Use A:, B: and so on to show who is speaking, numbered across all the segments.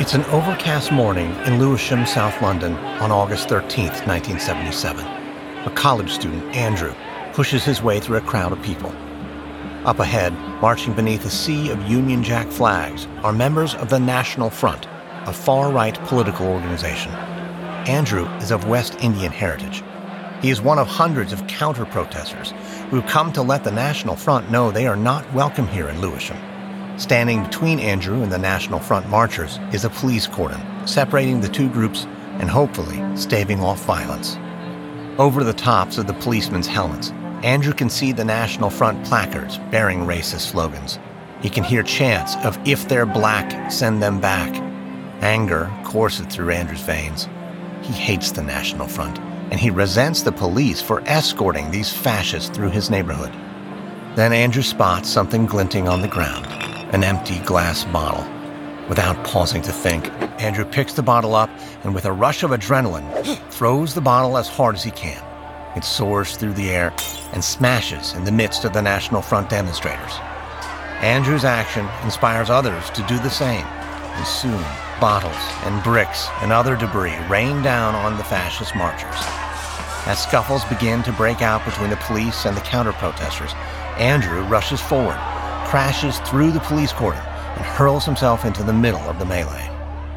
A: It's an overcast morning in Lewisham, South London on August 13th, 1977. A college student, Andrew, pushes his way through a crowd of people. Up ahead, marching beneath a sea of Union Jack flags, are members of the National Front, a far-right political organization. Andrew is of West Indian heritage. He is one of hundreds of counter-protesters who have come to let the National Front know they are not welcome here in Lewisham. Standing between Andrew and the National Front marchers is a police cordon, separating the two groups and hopefully staving off violence. Over the tops of the policemen's helmets, Andrew can see the National Front placards bearing racist slogans. He can hear chants of "If they're black, send them back." Anger courses through Andrew's veins. He hates the National Front, and he resents the police for escorting these fascists through his neighborhood. Then Andrew spots something glinting on the ground. An empty glass bottle. Without pausing to think, Andrew picks the bottle up and with a rush of adrenaline, throws the bottle as hard as he can. It soars through the air and smashes in the midst of the National Front demonstrators. Andrew's action inspires others to do the same, and soon bottles and bricks and other debris rain down on the fascist marchers. As scuffles begin to break out between the police and the counter-protesters, Andrew rushes forward, crashes through the police cordon, and hurls himself into the middle of the melee.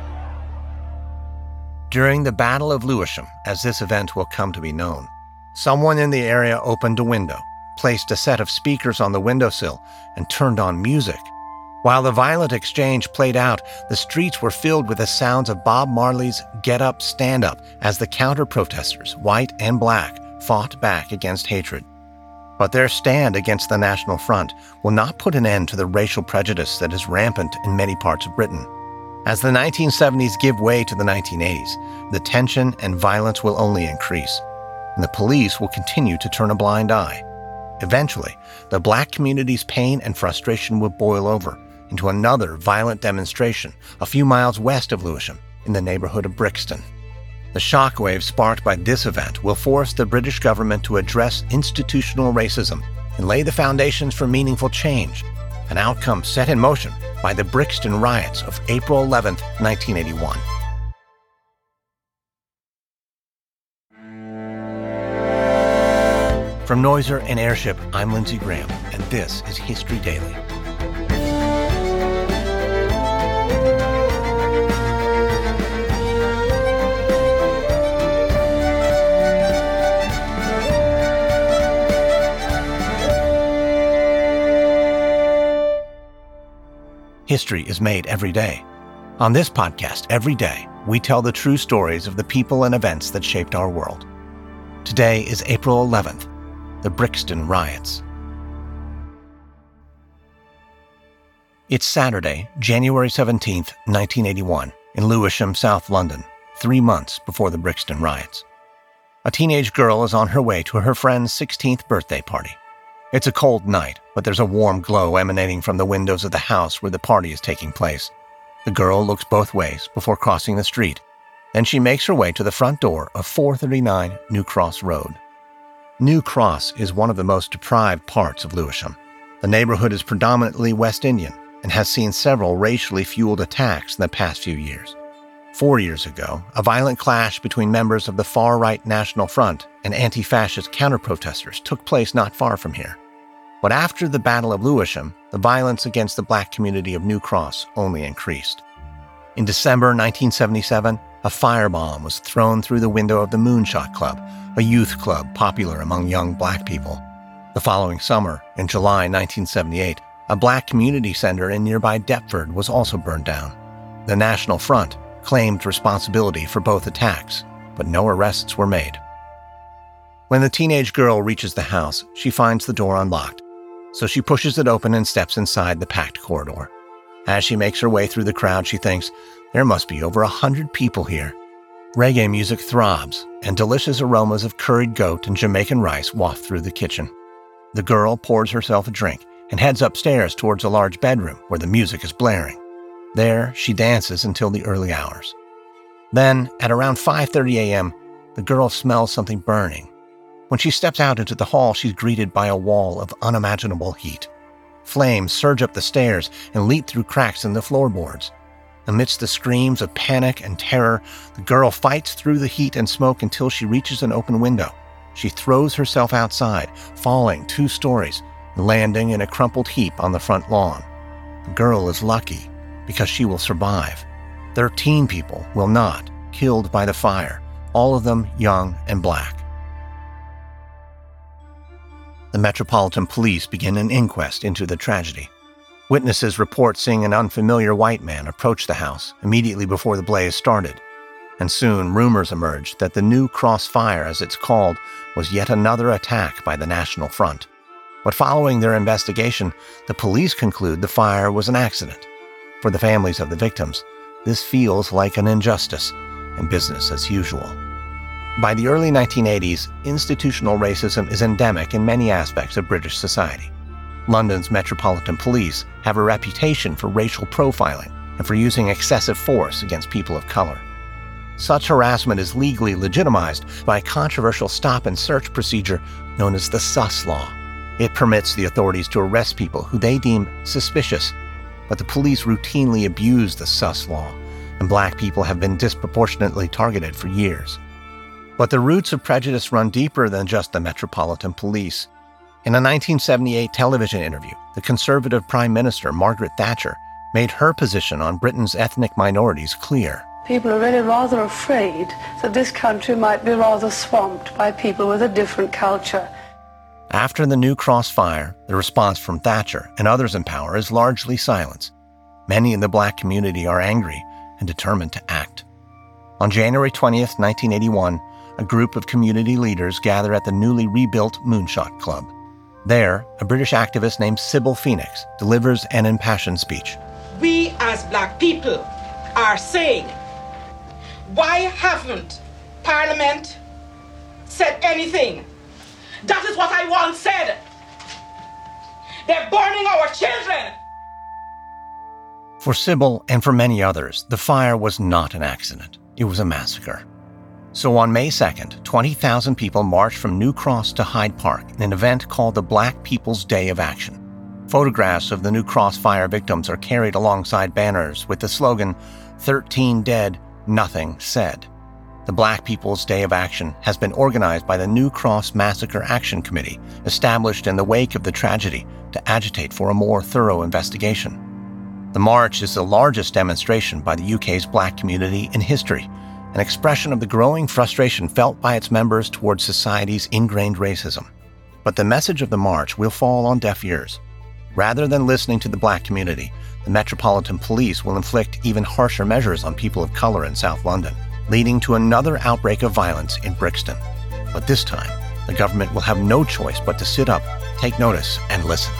A: During the Battle of Lewisham, as this event will come to be known, someone in the area opened a window, placed a set of speakers on the windowsill, and turned on music. While the violent exchange played out, the streets were filled with the sounds of Bob Marley's "Get Up, Stand Up" as the counter-protesters, white and black, fought back against hatred. But their stand against the National Front will not put an end to the racial prejudice that is rampant in many parts of Britain. As the 1970s give way to the 1980s, the tension and violence will only increase, and the police will continue to turn a blind eye. Eventually, the black community's pain and frustration will boil over into another violent demonstration a few miles west of Lewisham, in the neighborhood of Brixton. The shockwave sparked by this event will force the British government to address institutional racism and lay the foundations for meaningful change, an outcome set in motion by the Brixton riots of April 11, 1981. From Noiser and Airship, I'm Lindsey Graham, and this is History Daily. History is made every day. On this podcast, every day, we tell the true stories of the people and events that shaped our world. Today is April 11th, the Brixton riots. It's Saturday, January 17th, 1981, in Lewisham, South London, 3 months before the Brixton riots. A teenage girl is on her way to her friend's 16th birthday party. It's a cold night, but there's a warm glow emanating from the windows of the house where the party is taking place. The girl looks both ways before crossing the street. Then she makes her way to the front door of 439 New Cross Road. New Cross is one of the most deprived parts of Lewisham. The neighborhood is predominantly West Indian and has seen several racially fueled attacks in the past few years. 4 years ago, a violent clash between members of the far-right National Front and anti-fascist counter-protesters took place not far from here. But after the Battle of Lewisham, the violence against the black community of New Cross only increased. In December 1977, a firebomb was thrown through the window of the Moonshot Club, a youth club popular among young black people. The following summer, in July 1978, a black community center in nearby Deptford was also burned down. The National Front claimed responsibility for both attacks, but no arrests were made. When the teenage girl reaches the house, she finds the door unlocked, so she pushes it open and steps inside the packed corridor. As she makes her way through the crowd, she thinks, there must be over 100 people here. Reggae music throbs, and delicious aromas of curried goat and Jamaican rice waft through the kitchen. The girl pours herself a drink and heads upstairs towards a large bedroom where the music is blaring. There, she dances until the early hours. Then, at around 5:30 a.m., the girl smells something burning. When she steps out into the hall, she's greeted by a wall of unimaginable heat. Flames surge up the stairs and leap through cracks in the floorboards. Amidst the screams of panic and terror, the girl fights through the heat and smoke until she reaches an open window. She throws herself outside, falling 2 stories, and landing in a crumpled heap on the front lawn. The girl is lucky because she will survive. 13 people will not, killed by the fire, all of them young and black. The Metropolitan Police begin an inquest into the tragedy. Witnesses report seeing an unfamiliar white man approach the house immediately before the blaze started. And soon rumors emerged that the New Cross Fire, as it's called, was yet another attack by the National Front. But following their investigation, the police conclude the fire was an accident. For the families of the victims, this feels like an injustice and business as usual. By the early 1980s, institutional racism is endemic in many aspects of British society. London's Metropolitan Police have a reputation for racial profiling and for using excessive force against people of color. Such harassment is legally legitimized by a controversial stop-and-search procedure known as the Sus Law. It permits the authorities to arrest people who they deem suspicious, but the police routinely abuse the Sus Law, and black people have been disproportionately targeted for years. But the roots of prejudice run deeper than just the Metropolitan Police. In a 1978 television interview, the Conservative Prime Minister Margaret Thatcher made her position on Britain's ethnic minorities clear.
B: People are really rather afraid that this country might be rather swamped by people with a different culture.
A: After the New Cross fire, the response from Thatcher and others in power is largely silence. Many in the black community are angry and determined to act. On January 20th, 1981, a group of community leaders gather at the newly rebuilt Moonshot Club. There, a British activist named Sybil Phoenix delivers an impassioned speech.
C: We as black people are saying, why haven't Parliament said anything? That is what I once said. They're burning our children.
A: For Sybil and for many others, the fire was not an accident. It was a massacre. So on May 2nd, 20,000 people marched from New Cross to Hyde Park in an event called the Black People's Day of Action. Photographs of the New Cross fire victims are carried alongside banners with the slogan, 13 dead, nothing said. The Black People's Day of Action has been organized by the New Cross Massacre Action Committee, established in the wake of the tragedy to agitate for a more thorough investigation. The march is the largest demonstration by the UK's black community in history, an expression of the growing frustration felt by its members towards society's ingrained racism. But the message of the march will fall on deaf ears. Rather than listening to the black community, the Metropolitan Police will inflict even harsher measures on people of color in South London, leading to another outbreak of violence in Brixton. But this time, the government will have no choice but to sit up, take notice, and listen.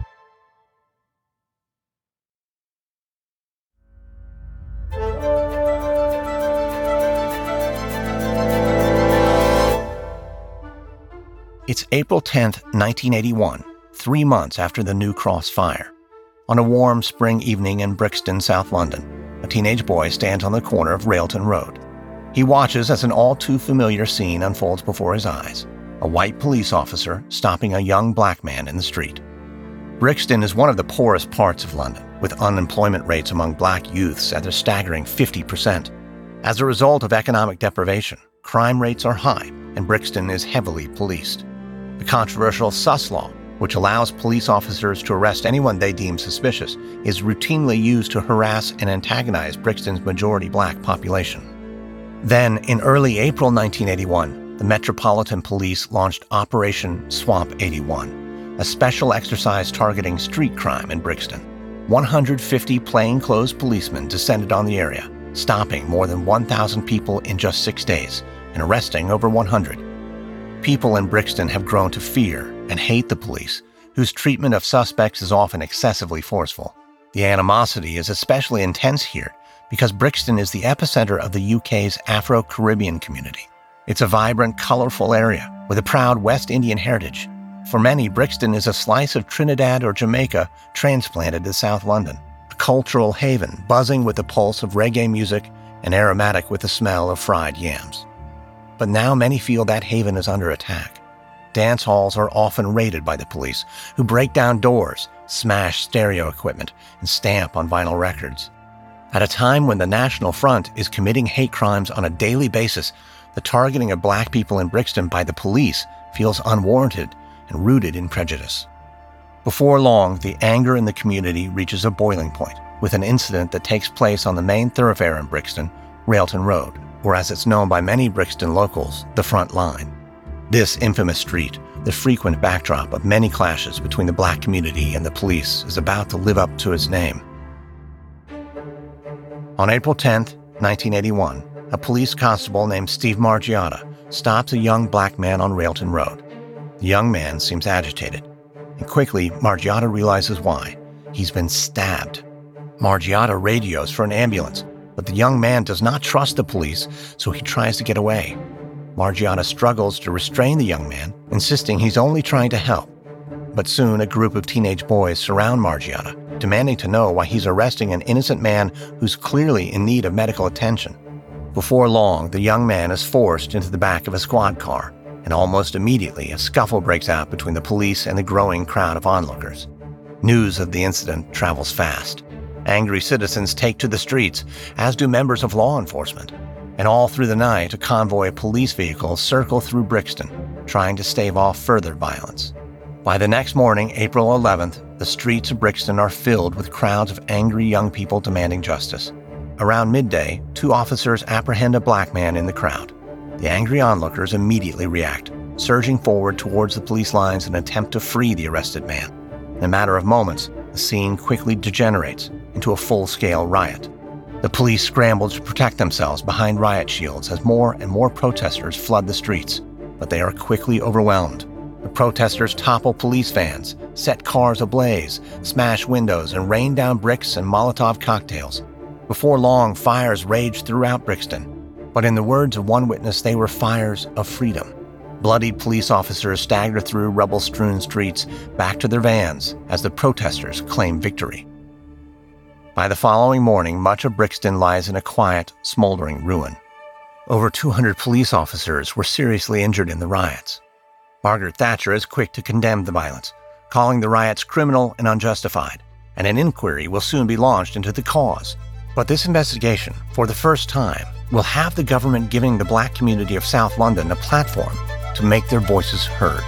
A: It's April 10th, 1981, 3 months after the New Cross fire. On a warm spring evening in Brixton, South London, a teenage boy stands on the corner of Railton Road. He watches as an all-too-familiar scene unfolds before his eyes, a white police officer stopping a young black man in the street. Brixton is one of the poorest parts of London, with unemployment rates among black youths at a staggering 50%. As a result of economic deprivation, crime rates are high, and Brixton is heavily policed. The controversial Sus Law, which allows police officers to arrest anyone they deem suspicious, is routinely used to harass and antagonize Brixton's majority black population. Then, in early April 1981, the Metropolitan Police launched Operation Swamp 81, a special exercise targeting street crime in Brixton. 150 plainclothes policemen descended on the area, stopping more than 1,000 people in just 6 days and arresting over 100. People in Brixton have grown to fear and hate the police, whose treatment of suspects is often excessively forceful. The animosity is especially intense here because Brixton is the epicenter of the UK's Afro-Caribbean community. It's a vibrant, colorful area with a proud West Indian heritage. For many, Brixton is a slice of Trinidad or Jamaica transplanted to South London, a cultural haven buzzing with the pulse of reggae music and aromatic with the smell of fried yams. But now many feel that haven is under attack. Dance halls are often raided by the police, who break down doors, smash stereo equipment, and stamp on vinyl records. At a time when the National Front is committing hate crimes on a daily basis, the targeting of black people in Brixton by the police feels unwarranted and rooted in prejudice. Before long, the anger in the community reaches a boiling point with an incident that takes place on the main thoroughfare in Brixton, Railton Road, or as it's known by many Brixton locals, the Front Line. This infamous street, the frequent backdrop of many clashes between the black community and the police, is about to live up to its name. On April 10, 1981, a police constable named Steve Margiotta stops a young black man on Railton Road. The young man seems agitated, and quickly Margiotta realizes why. He's been stabbed. Margiotta radios for an ambulance, but the young man does not trust the police, so he tries to get away. Margiotta struggles to restrain the young man, insisting he's only trying to help. But soon a group of teenage boys surround Margiotta, demanding to know why he's arresting an innocent man who's clearly in need of medical attention. Before long, the young man is forced into the back of a squad car, and almost immediately a scuffle breaks out between the police and the growing crowd of onlookers. News of the incident travels fast. Angry citizens take to the streets, as do members of law enforcement. And all through the night, a convoy of police vehicles circle through Brixton, trying to stave off further violence. By the next morning, April 11th, the streets of Brixton are filled with crowds of angry young people demanding justice. Around midday, 2 officers apprehend a black man in the crowd. The angry onlookers immediately react, surging forward towards the police lines in an attempt to free the arrested man. In a matter of moments, the scene quickly degenerates into a full-scale riot. The police scramble to protect themselves behind riot shields as more and more protesters flood the streets, but they are quickly overwhelmed. The protesters topple police vans, set cars ablaze, smash windows, and rain down bricks and Molotov cocktails. Before long, fires raged throughout Brixton, but in the words of one witness, they were fires of freedom. Bloodied police officers stagger through rubble-strewn streets back to their vans as the protesters claim victory. By the following morning, much of Brixton lies in a quiet, smoldering ruin. Over 200 police officers were seriously injured in the riots. Margaret Thatcher is quick to condemn the violence, calling the riots criminal and unjustified, and an inquiry will soon be launched into the cause. But this investigation, for the first time, will have the government giving the black community of South London a platform to make their voices heard.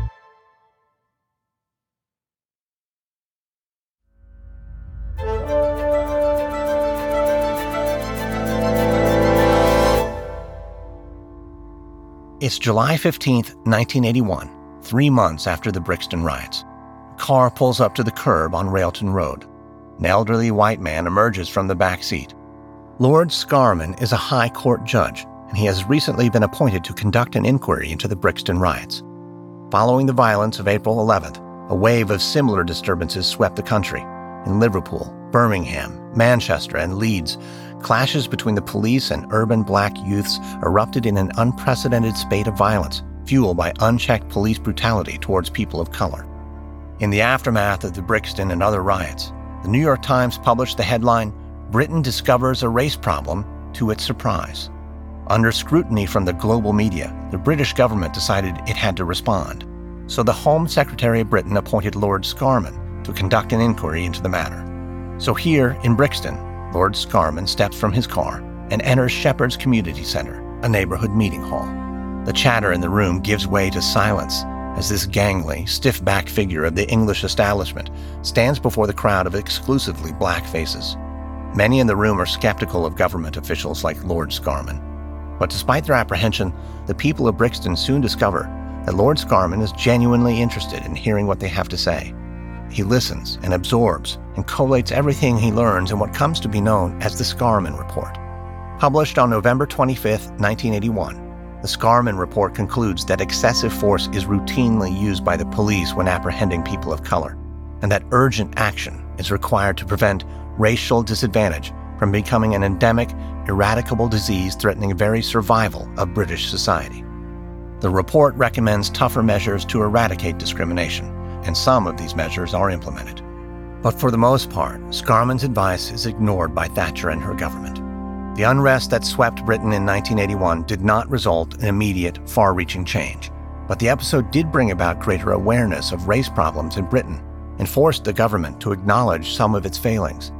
A: It's July 15th, 1981, 3 months after the Brixton riots. A car pulls up to the curb on Railton Road. An elderly white man emerges from the back seat. Lord Scarman is a high court judge, and he has recently been appointed to conduct an inquiry into the Brixton riots. Following the violence of April 11th, a wave of similar disturbances swept the country. In Liverpool, Birmingham, Manchester, and Leeds, clashes between the police and urban black youths erupted in an unprecedented spate of violence, fueled by unchecked police brutality towards people of color. In the aftermath of the Brixton and other riots, the New York Times published the headline, "Britain Discovers a Race Problem to Its Surprise." Under scrutiny from the global media, the British government decided it had to respond. So the Home Secretary of Britain appointed Lord Scarman to conduct an inquiry into the matter. So here in Brixton, Lord Scarman steps from his car and enters Shepherd's Community Center, a neighborhood meeting hall. The chatter in the room gives way to silence as this gangly, stiff-backed figure of the English establishment stands before the crowd of exclusively black faces. Many in the room are skeptical of government officials like Lord Scarman. But despite their apprehension, the people of Brixton soon discover that Lord Scarman is genuinely interested in hearing what they have to say. He listens and absorbs and collates everything he learns in what comes to be known as the Scarman Report. Published on November 25, 1981, the Scarman Report concludes that excessive force is routinely used by the police when apprehending people of color, and that urgent action is required to prevent racial disadvantage from becoming an endemic, eradicable disease threatening the very survival of British society. The report recommends tougher measures to eradicate discrimination, and some of these measures are implemented. But for the most part, Scarman's advice is ignored by Thatcher and her government. The unrest that swept Britain in 1981 did not result in immediate, far-reaching change, but the episode did bring about greater awareness of race problems in Britain and forced the government to acknowledge some of its failings.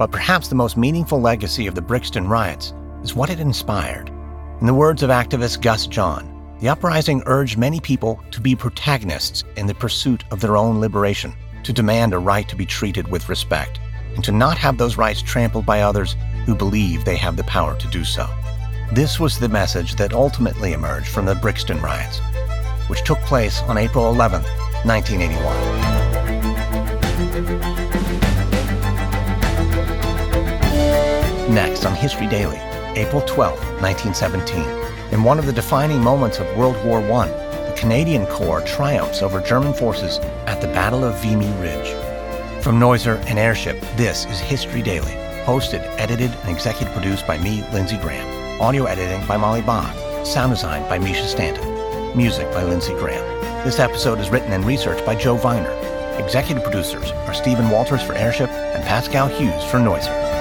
A: But perhaps the most meaningful legacy of the Brixton riots is what it inspired. In the words of activist Gus John, the uprising urged many people to be protagonists in the pursuit of their own liberation, to demand a right to be treated with respect, and to not have those rights trampled by others who believe they have the power to do so. This was the message that ultimately emerged from the Brixton riots, which took place on April 11, 1981. Next on History Daily, April 12, 1917. In one of the defining moments of World War I, the Canadian Corps triumphs over German forces at the Battle of Vimy Ridge. From Noiser and Airship, this is History Daily, hosted, edited, and executive produced by me, Lindsey Graham. Audio editing by Molly Bach. Sound design by Misha Stanton. Music by Lindsey Graham. This episode is written and researched by Joe Viner. Executive producers are Stephen Walters for Airship and Pascal Hughes for Noiser.